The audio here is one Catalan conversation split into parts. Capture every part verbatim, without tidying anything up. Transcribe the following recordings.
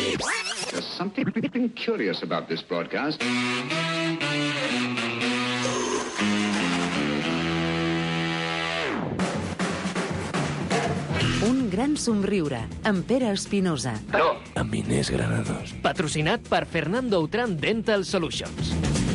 There's something curious about this broadcast. Un gran somriure, amb Pere Espinosa. No. Amb Inés Granados. Patrocinat per Fernando Autran Dental Solutions.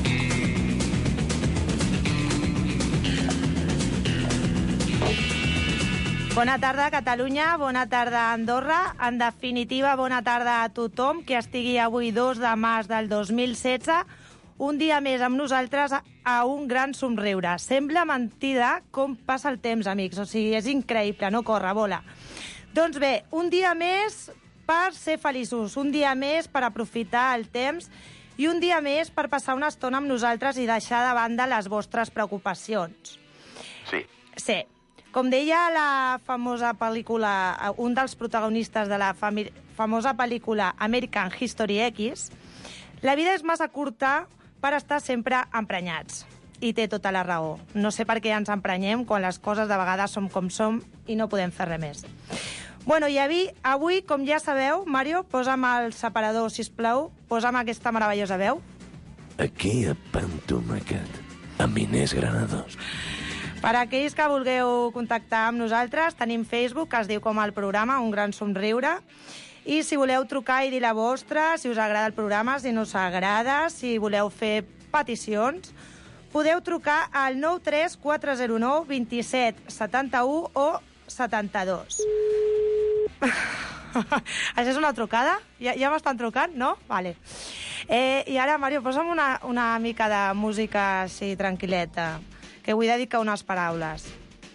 Bona tarda, Catalunya. Bona tarda, Andorra. En definitiva, bona tarda a tothom que estigui avui dos de març del dos mil setze. Un dia més amb nosaltres a un gran somriure. Sembla mentida com passa el temps, amics. O sigui, és increïble, no corre, vola. Doncs bé, un dia més per ser feliços, un dia més per aprofitar el temps i un dia més per passar una estona amb nosaltres i deixar de banda les vostres preocupacions. Sí. Sí. Com deia la famosa pel·lícula, un dels protagonistes de la fami- famosa pel·lícula American History X, la vida és massa curta per estar sempre emprenyats. I té tota la raó. No sé per què ens emprenyem quan les coses de vegades som com som i no podem fer res més. Bueno, i avui, avui, com ja sabeu, Mario, posa'm el separador, sisplau, posa'm aquesta meravellosa veu. Aquí a Pantomacat, amb Inés Granados. Per aquells que vulgueu contactar amb nosaltres, tenim Facebook, que es diu com el programa, Un Gran Somriure, i si voleu trucar i dir la vostra, si us agrada el programa, si no us agrada, si voleu fer peticions, podeu trucar al nou tres quatre zero nou dos set set u o setanta-dos. Això és una trucada? Ja, ja m'estan trucant, no? Vale. Eh, I ara, Mario, posa'm una, una mica de música així tranquil·leta, que vull dedicar unes paraules.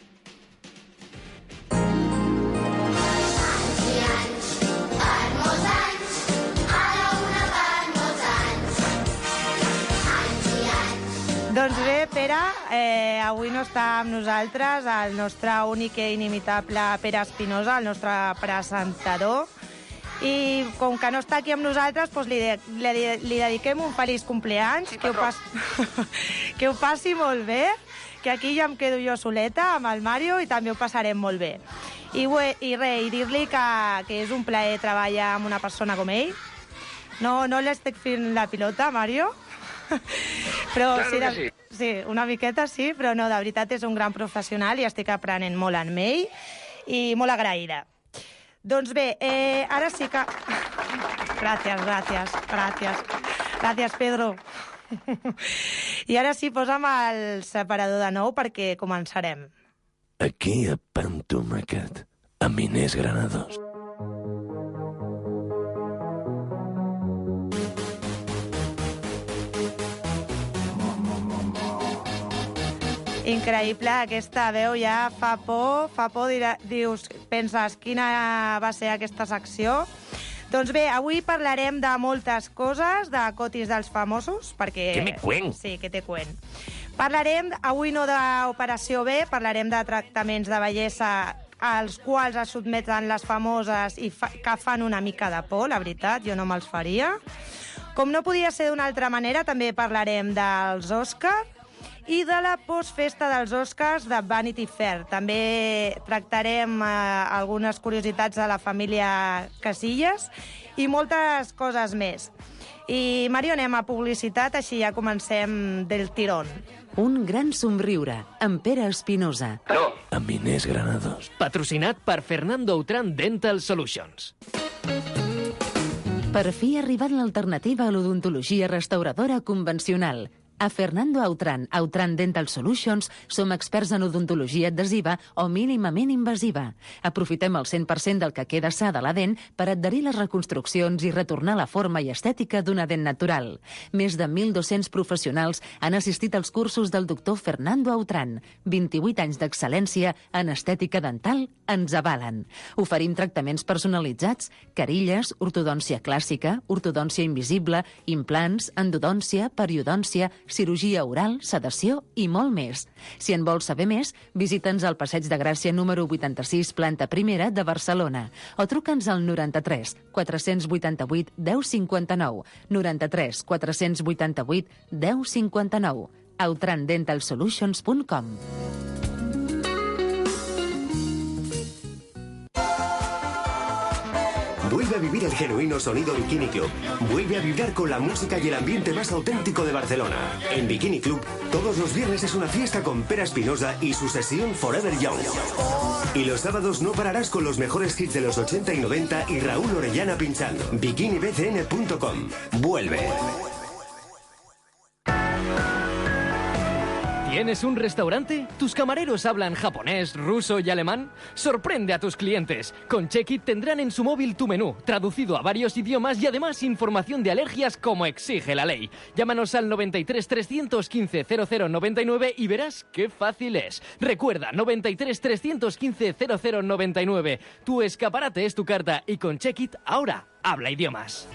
Doncs bé, Pere, eh, avui no està amb nosaltres el nostre únic i inimitable Pere Espinosa, el nostre presentador, i com que no està aquí amb nosaltres, doncs li, de, li, li dediquem un feliç compleanys, sí, que, ho passi, que ho passi molt bé, que aquí ja em quedo jo soleta amb el Mario i també ho passarem molt bé. I, i res, i dir-li que, que és un plaer treballar amb una persona com ell. No, no l'estic fent la pilota, Mario? Però claro sí, de, sí. sí, una miqueta sí, però no, de veritat és un gran professional i estic aprenent molt en ell i molt agraïda. Doncs bé, eh, ara sí que... Gràcies, gràcies, gràcies. Gràcies, Pedro. I ara sí, posa'm el separador de nou perquè començarem. Aquí a Pantomacat, amb Inés Granados. Increïble, aquesta veu ja fa por, fa por, dirà, dius, penses, quina va ser aquesta secció? Doncs bé, avui parlarem de moltes coses, de cotis dels famosos, perquè... Que me cuen? Sí, que te cuen. Parlarem, avui no d'Operació B, parlarem de tractaments de bellesa als quals es sotmeten les famoses i fa, que fan una mica de por, la veritat, jo no me'ls faria. Com no podia ser d'una altra manera, també parlarem dels Oscars, i de la postfesta dels Oscars de Vanity Fair. També tractarem eh, algunes curiositats de la família Casillas i moltes coses més. I, Mario, anem a publicitat, així ja comencem del tirón. Un gran somriure, amb Pere Espinosa. No. Amb Inés Granados. Patrocinat per Fernando Autran Dental Solutions. Per fi ha arribat l'alternativa a l'odontologia restauradora convencional. A Fernando Autran, Autran Dental Solutions, som experts en odontologia adhesiva o mínimament invasiva. Aprofitem el cent per cent del que queda sa de la dent per adherir les reconstruccions i retornar la forma i estètica d'una dent natural. Més de mil dos-cents professionals han assistit als cursos del doctor Fernando Autran. vint-i-vuit anys d'excel·lència en estètica dental ens avalen. Oferim tractaments personalitzats, carilles, ortodòncia clàssica, ortodòncia invisible, implants, endodòncia, periodòncia, cirurgia oral, sedació i molt més. Si en vols saber més, visita'ns al Passeig de Gràcia número vuitanta-sis, planta primera de Barcelona, o truca'ns al noranta-tres quatre-cents vuitanta-vuit deu cinquanta-nou, noranta-tres quatre-cents vuitanta-vuit deu cinquanta-nou, autran dental solutions punt com. Vuelve a vivir el genuino sonido Bikini Club. Vuelve a vibrar con la música y el ambiente más auténtico de Barcelona. En Bikini Club, todos los viernes es una fiesta con Pere Espinosa y su sesión Forever Young. Y los sábados no pararás con los mejores hits de los ochenta y noventa y Raúl Orellana pinchando. bikini b c n punto com. Vuelve. ¿Tienes un restaurante? ¿Tus camareros hablan japonés, ruso y alemán? Sorprende a tus clientes. Con Check-It tendrán en su móvil tu menú, traducido a varios idiomas y además información de alergias como exige la ley. Llámanos al noventa y tres, trescientos quince, cero cero noventa y nueve y verás qué fácil es. Recuerda, noventa y tres, trescientos quince, cero cero noventa y nueve. Tu escaparate es tu carta y con Check-It ahora habla idiomas.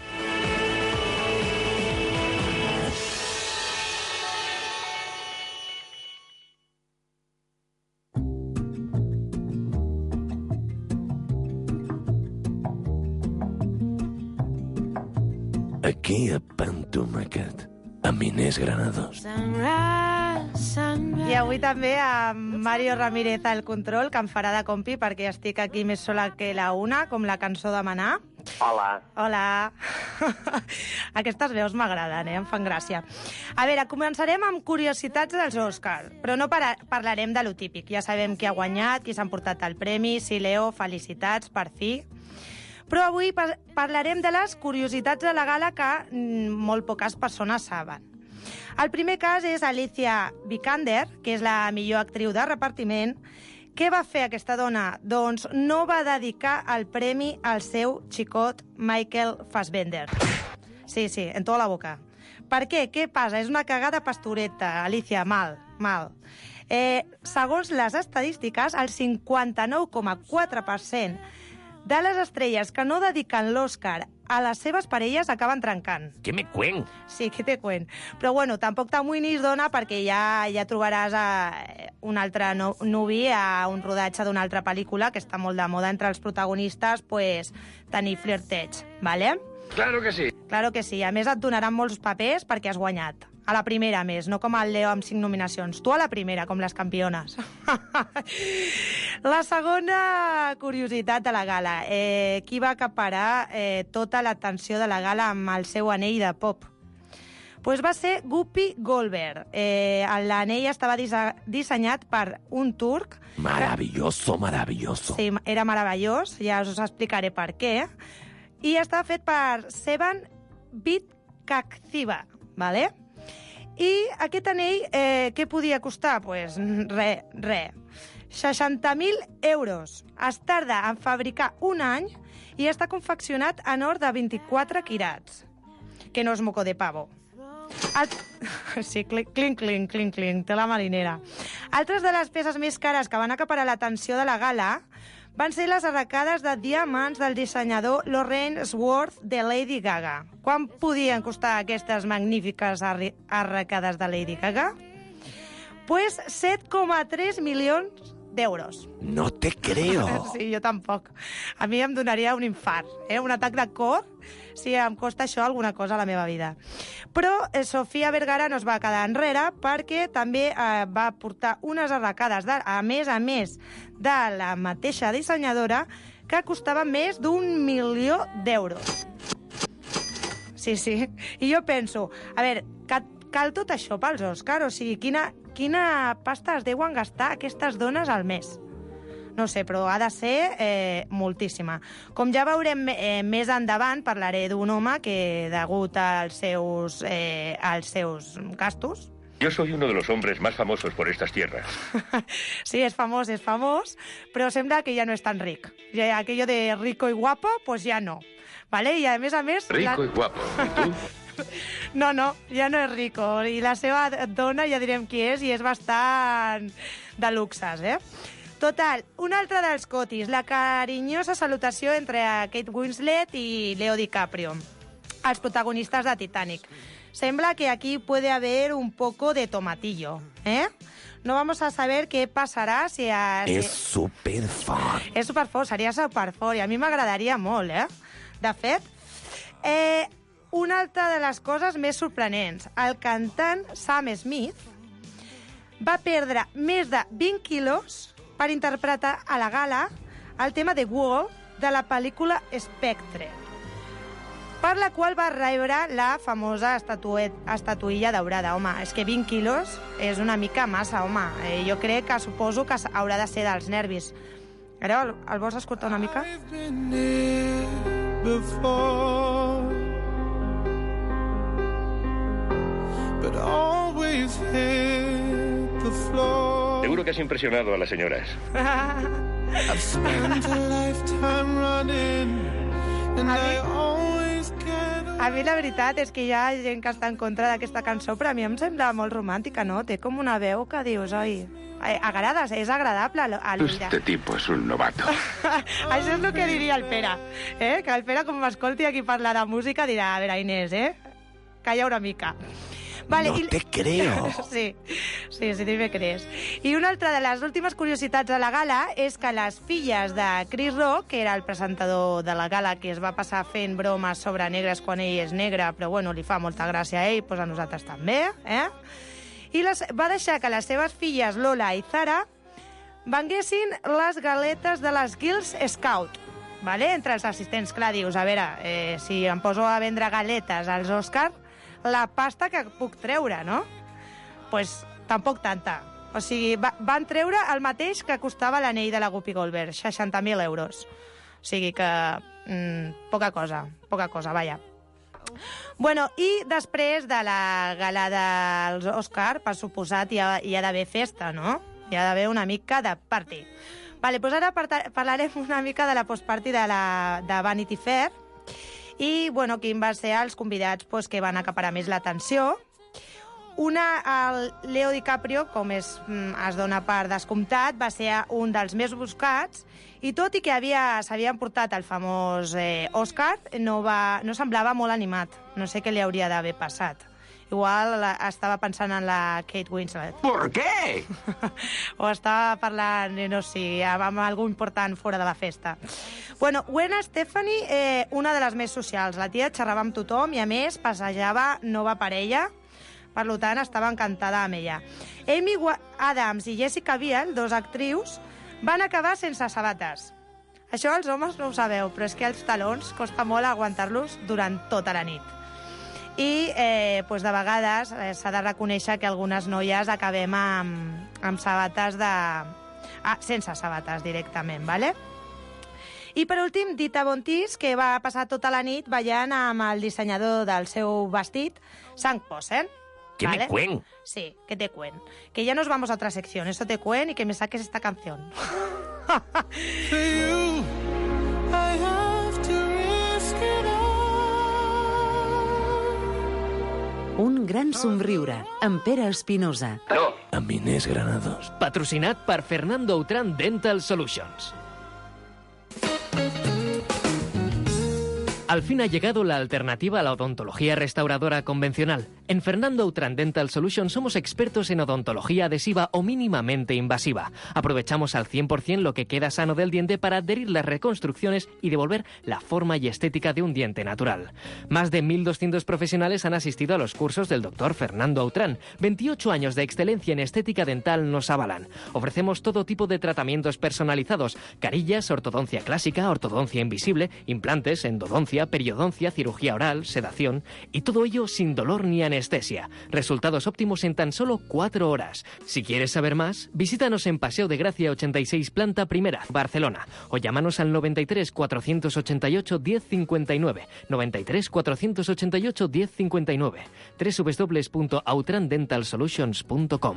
Aquí a Pan Tomàquet, amb Inés Granados. I avui també amb Mario Ramírez al control, que em farà de compi perquè estic aquí més sola que la una, com la cançó de Maná. Hola. Hola. Aquestes veus m'agraden, eh? Em fan gràcia. A veure, començarem amb curiositats dels Òscar, però no para- parlarem de lo típic. Ja sabem qui ha guanyat, qui s'ha emportat el premi, sí, Leo, felicitats, per fi. Però avui par parlarem de les curiositats de la gala que mm, molt poques persones saben. El primer cas és Alicia Vikander, que és la millor actriu de repartiment. Què va fer aquesta dona? Doncs no va dedicar el premi al seu xicot Michael Fassbender. Sí, sí, en tota la boca. Per què? Què passa? És una cagada pastoreta, Alicia, mal, mal. Eh, segons les estadístiques, el cinquanta-nou coma quatre per cent de les estrelles que no dediquen l'Òscar a les seves parelles acaben trencant. Què me cuen? Sí, què te cuen. Però bueno, tampoc t'amoïnis, dona, perquè ja ja trobaràs a un altre no, nuvi a un rodatge d'una altra pel·lícula que està molt de moda entre els protagonistes, pues, tenir flirteig, ¿vale? Claro que sí. Claro que sí. A més, et donaran molts papers perquè has guanyat. A la primera, a més, no com el Leo amb cinc nominacions. Tu a la primera, com les campiones. La segona curiositat de la gala. Eh, qui va acaparar eh, tota l'atenció de la gala amb el seu anell de pop? Pues va ser Whoopi Goldberg. Eh, l'anell estava dise dissenyat per un turc. Maravilloso, maravilloso. Sí, era meravellós, ja us explicaré per què. I estava fet per Sevan Bitkakziva, ¿vale? I aquest anell, eh, què podia costar? Pues re, re. seixanta mil euros. Es tarda en fabricar un any i està confeccionat en or de vint-i-quatre quirats. Que no és moco de pavo. Alt... Sí, clink, clink, clink, clink, clink, té la marinera. Altres de les peces més cares que van acaparar l'atenció de la gala van ser les arracades de diamants del dissenyador Lawrence Worth de Lady Gaga. Quan podien costar aquestes magnífiques arracades de Lady Gaga? Pues set coma tres milions d'euros. No te creo. Sí, jo tampoc. A mi em donaria un infart, eh? Un atac de cor, si em costa això alguna cosa a la meva vida. Però eh, Sofia Vergara no es va quedar enrere perquè també eh, va portar unes arracades, de, a més a més de la mateixa dissenyadora, que costava més d'un milió d'euros. Sí, sí. I jo penso, a veure, cal, cal tot això pels Òscar? O sigui, quina, quina pasta es deuen gastar aquestes dones al mes? No sé, però ha de ser eh, moltíssima. Com ja veurem eh, més endavant, parlaré d'un home que, degut als seus, eh, als seus gastos... Yo soy uno de los hombres más famosos por estas tierras. Sí, és famós, és famós, però sembla que ja no és tan ric. Ja, aquello de rico y guapo, pues ja no. ¿Vale? I a més a més... Rico la... y guapo. ¿Y tú? No, no, ja no és rico. I la seva dona ja direm qui és i és bastant de luxes, eh? Total, un altre dels cotis, la carinyosa salutació entre Kate Winslet i Leo DiCaprio, els protagonistes de Titanic. Sembla que aquí puede haber un poco de tomatillo, ¿eh? No vamos a saber qué pasará si... A, si... És superfort. És superfort, seria superfort, i a mi m'agradaria molt, eh? De fet, eh, una altra de les coses més sorprenents, el cantant Sam Smith va perdre més de vint quilos per interpretar a la gala el tema de Wall de la pel·lícula Spectre, per la qual va rebre la famosa estatuet, estatuïlla daurada. Home, és que vint quilos és una mica massa, home. Eh, jo crec que suposo que haurà de ser dels nervis. Ara, el, el vols escoltar una mica? But always hit the floor. Seguro que has impresionado a las señoras. I've spent a lifetime running, and I always get A mi la veritat és que hi ha gent que està en contra d'aquesta cançó, però a mi em sembla molt romàntica, no? Té com una veu que dius, oi, agrada, és agradable a l'oïda. Este tipo es un novato. Això és el que diria el Pere, eh? Que el Pere, com m'escolti aquí parlar de música, dirà, a veure, Inés, eh? Calla una mica. Vale, no i... te creo. Sí, sí, sí, me crees. I una altra de les últimes curiositats de la gala és que les filles de Chris Rock, que era el presentador de la gala que es va passar fent bromes sobre negres quan ell és negre, però bueno, li fa molta gràcia a ell, doncs a nosaltres també, eh? I les, va deixar que les seves filles Lola i Zara venguessin les galetes de les Girls Scout. Vale? Entre els assistents, clar, dius, a veure, eh, si em poso a vendre galetes als Oscars, la pasta que puc treure, no? Doncs pues, tampoc tanta. O sigui, va, van treure el mateix que costava l'anell de la Whoopi Goldberg, seixanta mil euros. O sigui que... Mm, poca cosa, poca cosa, vaja. Bueno, i després de la gala dels Oscar, per suposat, hi ha, hi ha d'haver festa, no? Hi ha d'haver una mica de party. Vale, doncs ara parlarem una mica de la postparty de, la, de Vanity Fair, i, bueno, quin va ser els convidats pues, que van acaparar més l'atenció. Una, el Leo DiCaprio, com es, es dona per descomptat, va ser un dels més buscats, i tot i que s'havia emportat el famós eh, Oscar, no, va, no semblava molt animat. No sé què li hauria d'haver passat. Igual la, estava pensant en la Kate Winslet. ¿Por qué? O estava parlant, no sé, amb algú important fora de la festa. Bueno, Gwen Stefani, eh, una de les més socials. La tia xerrava amb tothom i, a més, passejava nova parella. Per tant, estava encantada amb ella. Amy Adams i Jessica Biel, dos actrius, van acabar sense sabates. Això els homes no ho sabeu, però és que els talons costa molt aguantar-los durant tota la nit. I eh, doncs de vegades eh, s'ha de reconèixer que algunes noies acabem amb, amb sabates de... Ah, sense sabates directament, ¿vale? I per últim, Dita Von Teese, que va passar tota la nit ballant amb el dissenyador del seu vestit, Sam Posen. ¿Qué ¿vale? me cuen? Sí, que te cuen. Que ya nos vamos a otra sección. Eso te cuen y que me saques esta canción. for you. I have to risk it all. Un gran somriure, amb Pere Espinosa. No. Amb Inés Granados. Patrocinat per Fernando Autran Dental Solutions. Al fin ha llegado la alternativa a la odontología restauradora convencional. En Fernando Autran Dental Solutions somos expertos en odontología adhesiva o mínimamente invasiva. Aprovechamos al cien por ciento lo que queda sano del diente para adherir las reconstrucciones y devolver la forma y estética de un diente natural. Más de mil doscientos profesionales han asistido a los cursos del doctor Fernando Autran. veintiocho años de excelencia en estética dental nos avalan. Ofrecemos todo tipo de tratamientos personalizados: carillas, ortodoncia clásica, ortodoncia invisible, implantes, endodoncia, periodoncia, cirugía oral, sedación, y todo ello sin dolor ni anestesia. Resultados óptimos en tan solo cuatro horas. Si quieres saber más, visítanos en Paseo de Gracia ochenta y seis, planta primera, Barcelona, o llámanos al noventa y tres, cuatrocientos ochenta y ocho, diez cincuenta y nueve, noventa y tres, cuatrocientos ochenta y ocho, diez cincuenta y nueve, doble u doble u doble u punto autran dental solutions punto com.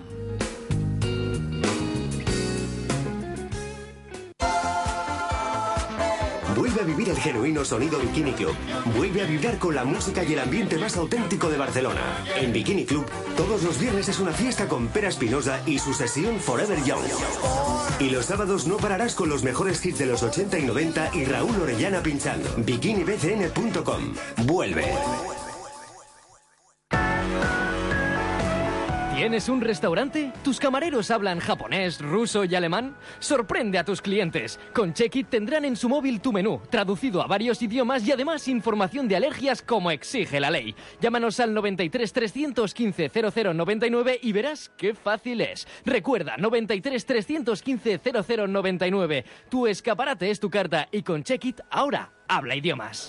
Vuelve a vivir el genuino sonido Bikini Club. Vuelve a vibrar con la música y el ambiente más auténtico de Barcelona. En Bikini Club, todos los viernes es una fiesta con Pere Espinosa y su sesión Forever Young. Y los sábados no pararás con los mejores hits de los ochenta y noventa y Raúl Orellana pinchando. bikini b c n punto com. Vuelve. ¿Tienes un restaurante? ¿Tus camareros hablan japonés, ruso y alemán? Sorprende a tus clientes. Con Check-It tendrán en su móvil tu menú, traducido a varios idiomas y además información de alergias como exige la ley. Llámanos al noventa y tres, trescientos quince, cero cero noventa y nueve y verás qué fácil es. Recuerda, noventa y tres, trescientos quince, cero cero noventa y nueve. Tu escaparate es tu carta y con Check-It ahora habla idiomas.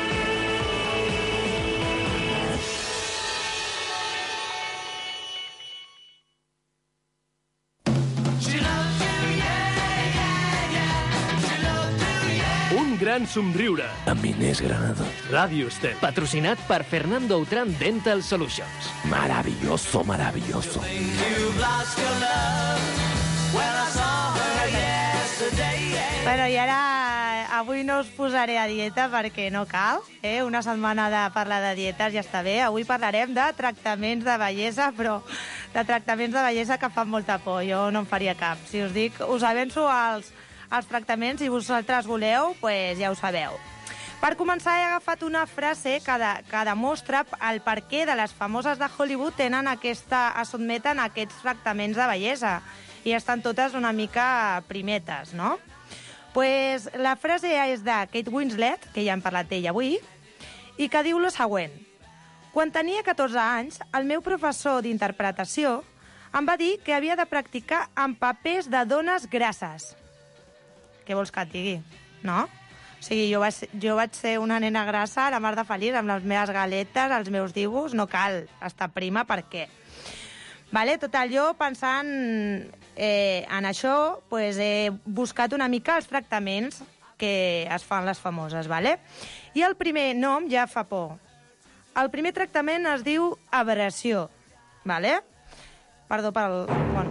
Un gran somriure. Amb Inés Granado. Ràdio Estel. Patrocinat per Fernando Autran Dental Solutions. Maravilloso, maravilloso. Bueno, i ara avui no us posaré a dieta perquè no cal, eh? Una setmana de parlar de dietes ja està bé. Avui parlarem de tractaments de bellesa, però de tractaments de bellesa que fan molta por. Jo no en faria cap. Si us dic, us avenço als, als tractaments i vosaltres voleu, pues ja ho sabeu. Per començar, he agafat una frase que, de, que demostra el perquè de les famoses de Hollywood tenen aquesta, es sotmeten a aquests tractaments de bellesa i estan totes una mica primetes, no? Pues la frase és de Kate Winslet, que ja hem parlat d'ella avui, i que diu lo següent. Quan tenia catorze anys, el meu professor d'interpretació em va dir que havia de practicar amb papers de dones grasses. Què vols que et digui? No? O sigui, jo vaig, jo vaig ser una nena grassa, la mar de feliç, amb les meves galetes, els meus dibuix, no cal estar prima, per què? Vale, tot allò, pensant eh, en això, pues, he buscat una mica els tractaments que es fan les famoses. Vale? I el primer nom ja fa por. El primer tractament es diu abrasió. Vale? Perdó pel...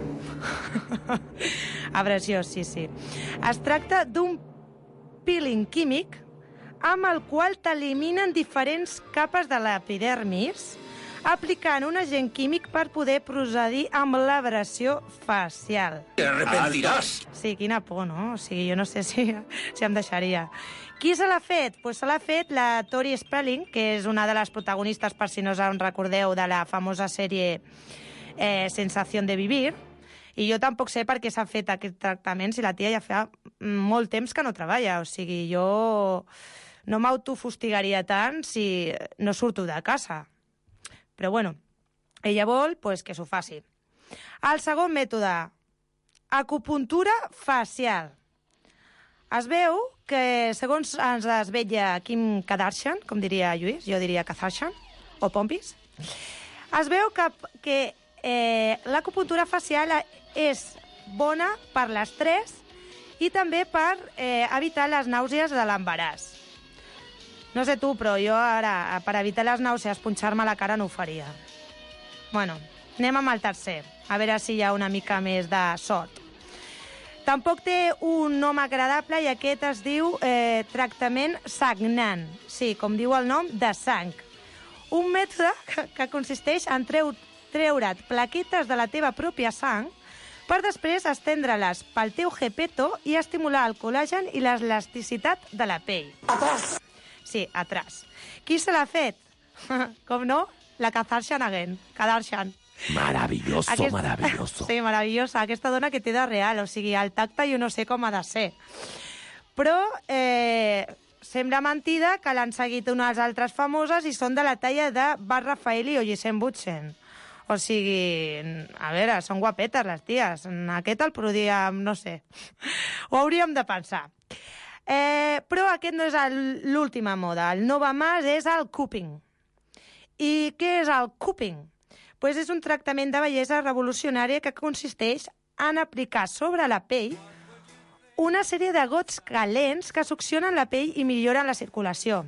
Bueno. Abrasió, sí, sí. Es tracta d'un peeling químic amb el qual t'eliminen diferents capes de l'epidermis aplicant un agent químic per poder procedir amb l'abrasió facial. Te arrepentiràs! Sí, quina por, no? O sigui, jo no sé si, si em deixaria. Qui se l'ha fet? Pues se l'ha fet la Tori Spelling, que és una de les protagonistes, per si no us en recordeu, de la famosa sèrie eh, Sensación de Vivir. I jo tampoc sé per què s'ha fet aquest tractament si la tia ja fa molt temps que no treballa. O sigui, jo no m'autofustigaria tant si no surto de casa. Però, bueno, ella vol pues, que s'ho faci. El segon mètode, acupuntura facial. Es veu que, segons ens desvetlla Kim Kardashian, com diria Lluís, jo diria Kardashian, o Pompis, es veu que, que eh, l'acupuntura facial és bona per l'estrès i també per eh, evitar les nàusees de l'embaràs. No sé tu, però jo ara, per evitar les nàusees, punxar-me la cara no ho faria. Bueno, anem amb el tercer, a veure si hi ha una mica més de sort. Tampoc té un nom agradable i aquest es diu eh, tractament sagnant. Sí, com diu el nom, de sang. Un mètode que, que consisteix en treu, treure't plaquetes de la teva pròpia sang per després estendre-les pel teu gepeto i estimular el col·làgen i l'elasticitat de la pell. Atrás! Sí, atrás. Qui se l'ha fet? Com no? La Kardashian again. Kardashian. Maravilloso, Aquest... maravilloso. Sí, maravillosa. Aquesta dona que té de real. O sigui, el tacte jo no sé com ha de ser. Però eh, sembla mentida que l'han seguit unes altres famoses i són de la talla de Bar Raffaelli o Gisèle Bündchen. O sigui, a veure, són guapetes les ties. Aquest el podríem, no sé, ho hauríem de pensar. Eh, però aquest no és l'última moda. El nova mas és el cupping. I què és el cupping? Pues és un tractament de bellesa revolucionària que consisteix en aplicar sobre la pell una sèrie de gots calents que succionen la pell i milloren la circulació.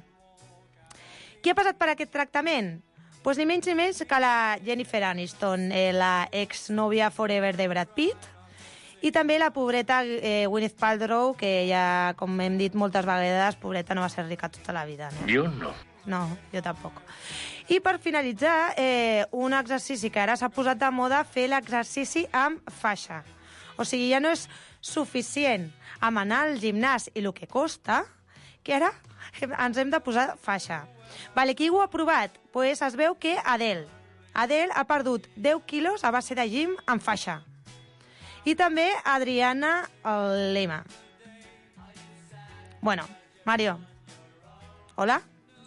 Qui ha passat per aquest tractament? Pues ni menys ni menys que la Jennifer Aniston, eh, la ex-nòvia forever de Brad Pitt, i també la pobreta eh, Gwyneth Paltrow, que ja, com hem dit moltes vegades, pobreta no va ser rica tota la vida. No? Jo no. No, jo tampoc. I per finalitzar, eh, un exercici que ara s'ha posat de moda, fer l'exercici amb faixa. O sigui, ja no és suficient amb anar al gimnàs i el que costa, que ara ens hem de posar faixa. Vale, qui ho ha provat? Pues es veu que Adele. Adele ha perdut deu quilos a base de gym en faixa. I també Adriana Lema. Bueno, Mario. Hola?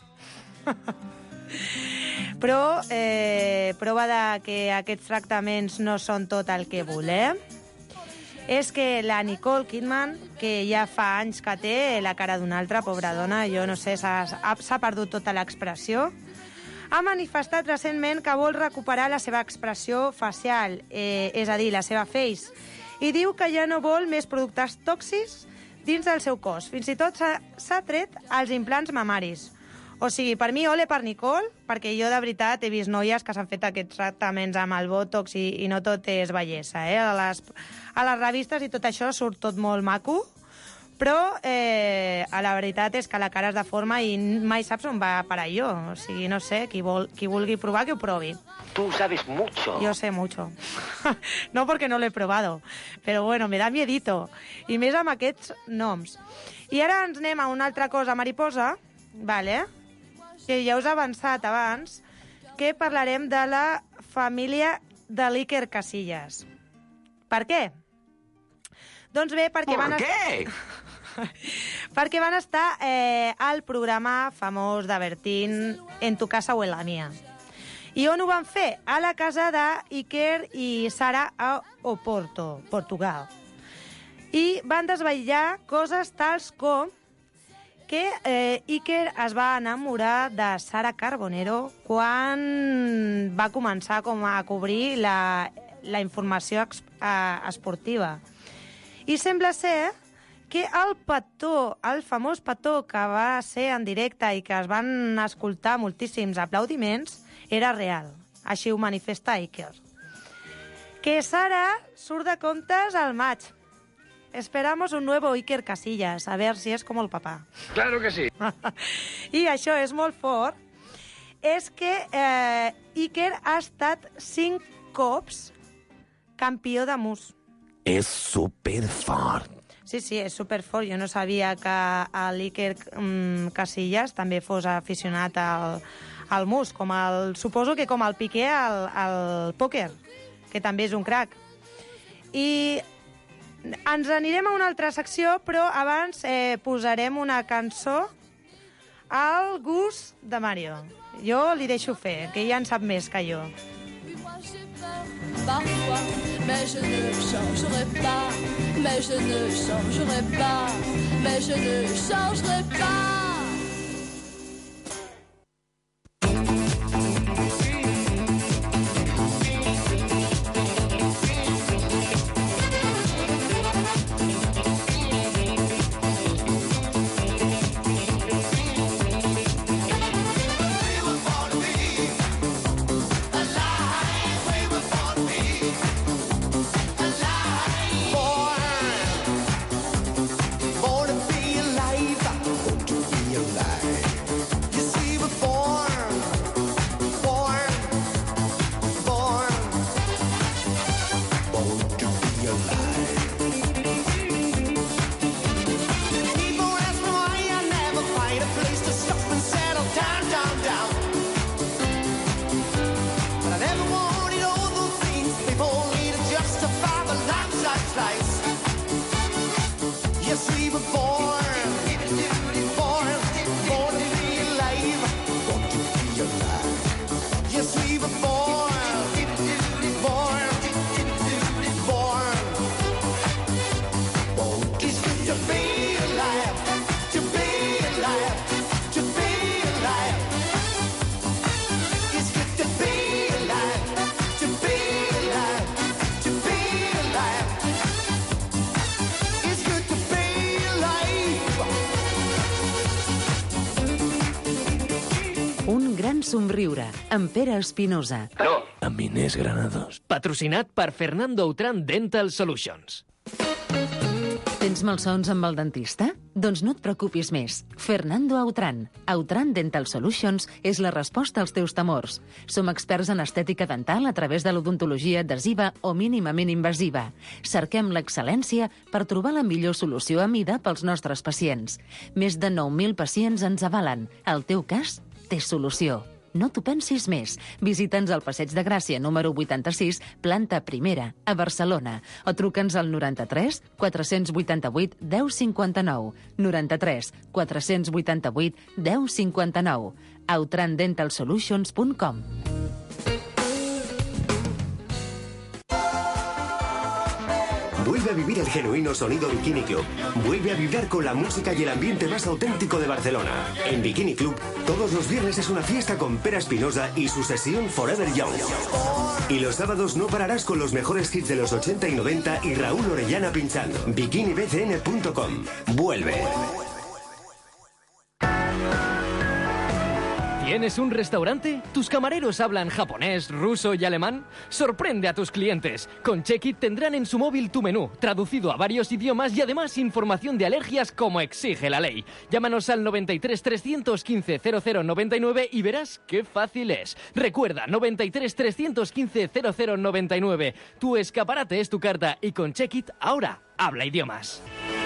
Però eh, prova de que aquests tractaments no són tot el que volem és que la Nicole Kidman, que ja fa anys que té la cara d'una altra, pobra dona, jo no sé, s'ha perdut tota l'expressió, ha manifestat recentment que vol recuperar la seva expressió facial, eh, és a dir, la seva face, i diu que ja no vol més productes tòxics dins del seu cos. Fins i tot s'ha tret els implants mamaris. O sigui, per mi, ole per Nicole, perquè jo de veritat he vist noies que s'han fet aquests tractaments amb el Botox i, i no tot és bellesa, eh? A les, a les revistes i tot això surt tot molt maco, però eh, la veritat és que la cara és de forma i mai saps on va parar jo. O sigui, no sé, qui, vol, qui vulgui provar, que ho provi. Tú sabes mucho. Yo sé mucho. No porque no lo he probado, pero bueno, me da miedito. I més amb aquests noms. I ara ens anem a una altra cosa mariposa, vale? Que ja us he avançat abans, que parlarem de la família de l'Iker Casillas. Per què? Doncs bé, perquè ¿Por van... qué? perquè van estar eh, al programa famós de Bertín En tu casa o en la mía. I on ho van fer? A la casa d'Iker i Sara a Oporto, Portugal. I van desvetllar coses tals com que eh, Iker es va enamorar de Sara Carbonero quan va començar com a cobrir la, la informació ex, eh, esportiva. I sembla ser que el petó, el famós petó que va ser en directe i que es van escoltar moltíssims aplaudiments, era real. Així ho manifesta Iker. Que Sara surt de comptes al maig. Esperamos un nuevo Iker Casillas, a ver si es como el papá. Claro que sí. I això és molt fort. És que eh, Iker ha estat cinc cops campió de mus. És superfort. Sí, sí, és superfort. Jo no sabia que l'Iker um, Casillas també fos aficionat al, al mus, com el, suposo que com el Piqué al, al pòquer, que també és un crac. I ens anirem a una altra secció, però abans eh, posarem una cançó al gust de Mario. Jo li deixo fer, que ja en sap més que jo. Parfois, mais je ne changerai pas, mais je ne changerai pas, mais je ne changerai pas. Somriure, amb Pere Espinosa. No. Amb Inés Granados. Patrocinat per Fernando Autran Dental Solutions. Tens malsons amb el dentista? Doncs no et preocupis més. Fernando Autran. Autran Dental Solutions és la resposta als teus temors. Som experts en estètica dental a través de l'odontologia adhesiva o mínimament invasiva. Cerquem l'excel·lència per trobar la millor solució a mida pels nostres pacients. Més de nou mil pacients ens avalen. El teu cas té solució. No t'ho pensis més. Visita'ns al Passeig de Gràcia, número vuitanta-sis, planta primera, a Barcelona. O truca'ns al noranta-tres quatre-cents vuitanta-vuit deu cinquanta-nou. noranta-tres quatre-cents vuitanta-vuit deu cinquanta-nou. autran dental solutions punt com. Vuelve a vivir el genuino sonido Bikini Club. Vuelve a vibrar con la música y el ambiente más auténtico de Barcelona. En Bikini Club, todos los viernes es una fiesta con Pere Espinosa y su sesión Forever Young. Y los sábados no pararás con los mejores hits de los ochenta y noventa y Raúl Orellana pinchando. bikini b c n punto com. Vuelve. ¿Tienes un restaurante? ¿Tus camareros hablan japonés, ruso y alemán? Sorprende a tus clientes. Con Check-It tendrán en su móvil tu menú, traducido a varios idiomas y además información de alergias como exige la ley. Llámanos al noventa y tres trescientos quince cero cero noventa y nueve y verás qué fácil es. Recuerda, noventa y tres trescientos quince cero cero noventa y nueve. Tu escaparate es tu carta y con Check-It ahora habla idiomas.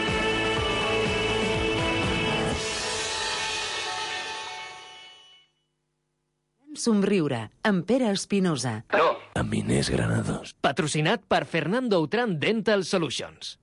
Somriure, amb Pere Espinosa. No. Amb Inés Granados. Patrocinat per Fernando Autran Dental Solutions.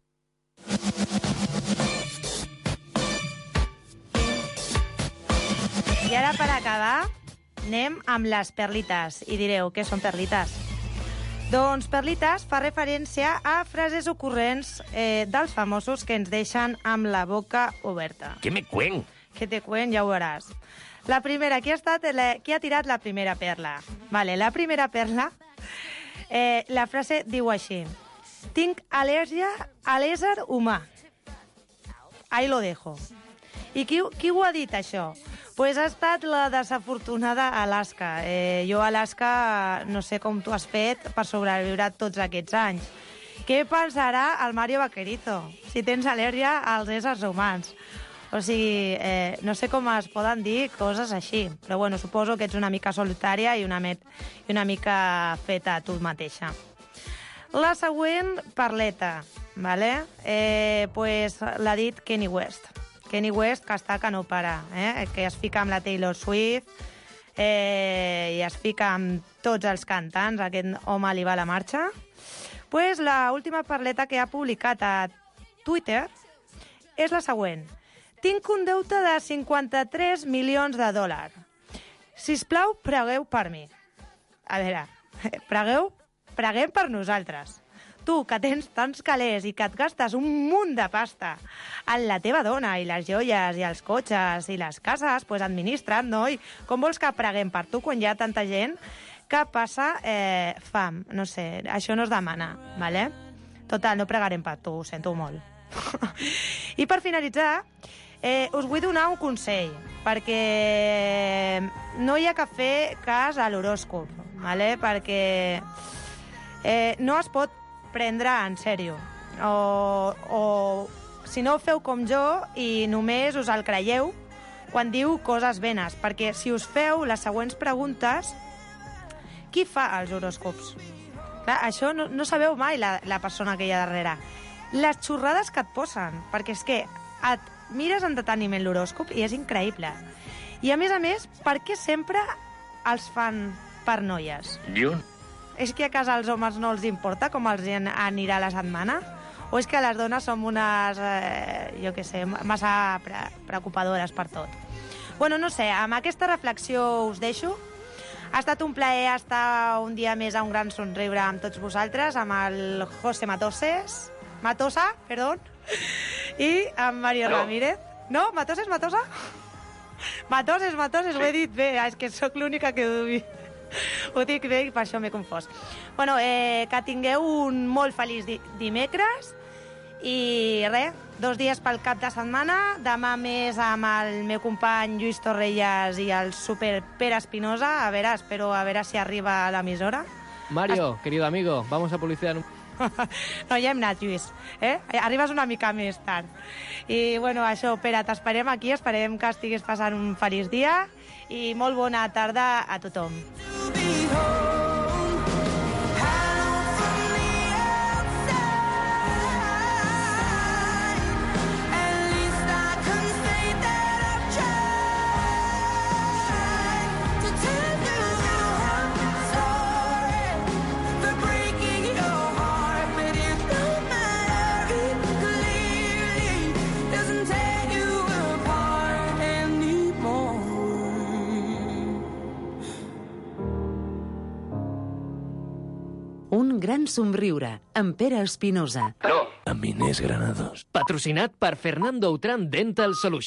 I ara, per acabar, anem amb les perlites. I direu, què són perlites? Doncs perlites fa referència a frases ocorrents eh, dels famosos que ens deixen amb la boca oberta. Què me cuen? Que te cuen, ja ho veuràs. La primera, qui ha, estat, la, qui ha tirat la primera perla? Vale, la primera perla, eh, la frase diu així. Tinc al·lèrgia a l'ésser humà. Ahí lo dejo. I qui, qui ho ha dit, això? Pues ha estat la desafortunada Alaska. Eh, jo, Alaska, no sé com tu has fet per sobreviure tots aquests anys. Què pensarà el Mario Vaquerizo si tens al·lèrgia als éssers humans? O sigui, eh, no sé com es poden dir coses així, però bueno, suposo que ets una mica solitària i una, met, i una mica feta a tu mateixa. La següent perleta, vale? eh, pues, l'ha dit Kanye West. Kanye West, que està que no para, eh? Que es fica amb la Taylor Swift eh, i es fica amb tots els cantants, aquest home li va a la marxa. Pues la última perleta que ha publicat a Twitter és la següent. Tinc un deute de cinquanta-tres milions de dòlars. Sisplau, pregueu per mi. A veure, pregueu, preguem per nosaltres. Tu, que tens tants calés i que et gastes un munt de pasta en la teva dona i les joies i els cotxes i les cases, pues administra't, no? I com vols que preguem per tu quan hi ha tanta gent que passa eh, fam? No sé, això no es demana, vale? Total, no pregarem per tu, ho sento molt. I per finalitzar, Eh, us vull donar un consell, perquè no hi ha que fer cas a l'horòscop, ¿vale? Perquè eh, no es pot prendre en sèrio. O, o si no, feu com jo i només us el creieu quan diu coses benes, perquè si us feu les següents preguntes, qui fa els horòscops? Clar, això no, no sabeu mai la, la persona que hi ha darrere. Les xorrades que et posen, perquè és que et mires en deteniment l'horòscop i és increïble. I a més a més, per què sempre els fan per noies? Jo? És que a casa als homes no els importa com els anirà la setmana? O és que les dones som unes, eh, jo què sé, massa pre preocupadores per tot? Bueno, no sé, amb aquesta reflexió us deixo. Ha estat un plaer estar un dia més a Un Gran Somriure amb tots vosaltres, amb el José Matoses, Matosa, perdó, i amb Mario no. Ramírez. No? Matoses, Matosa? Matoses, Matoses, sí. Ho he dit bé. És que sóc l'única que ho, ho dic bé i per això m'he confós. Bueno, eh, que tingueu un molt feliç di dimecres i res, dos dies pel cap de setmana. Demà més amb el meu company Lluís Torrelles i el super Pere Espinosa. A veure, espero a veure si arriba a l'emissora. Mario, es... querido amigo, vamos a publicitar un... No, ja hem anat, Lluís. Eh? Arribes una mica més tard. I, bueno, això, Pere, t'esperem aquí, esperem que estiguis passant un feliç dia i molt bona tarda a tothom. To Un gran somriure, amb Pere Espinosa. No. Amb Inés Granados. Patrocinat per Fernando Autran Dental Solutions.